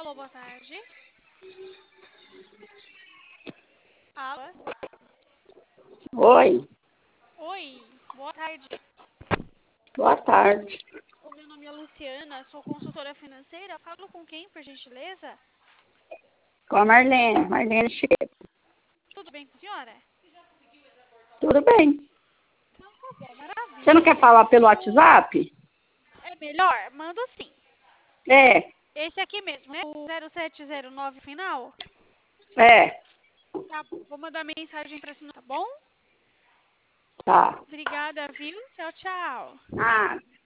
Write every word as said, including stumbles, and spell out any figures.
Alô, boa tarde. Alô? Oi, Oi, boa tarde. boa tarde. O meu nome é Luciana, sou consultora financeira. Falo com quem, por gentileza? Com a Marlene, Marlene Chiqueira. Tudo bem com a senhora? Tudo bem. Então tá bom, Você não maravilha. quer falar pelo O... WhatsApp? É melhor? Mando sim. É, Esse aqui mesmo, né? O zero sete zero nove final? é, Tá bom, vou mandar mensagem pra senhora, tá bom? tá. Obrigada, viu? Tchau, tchau. Ah,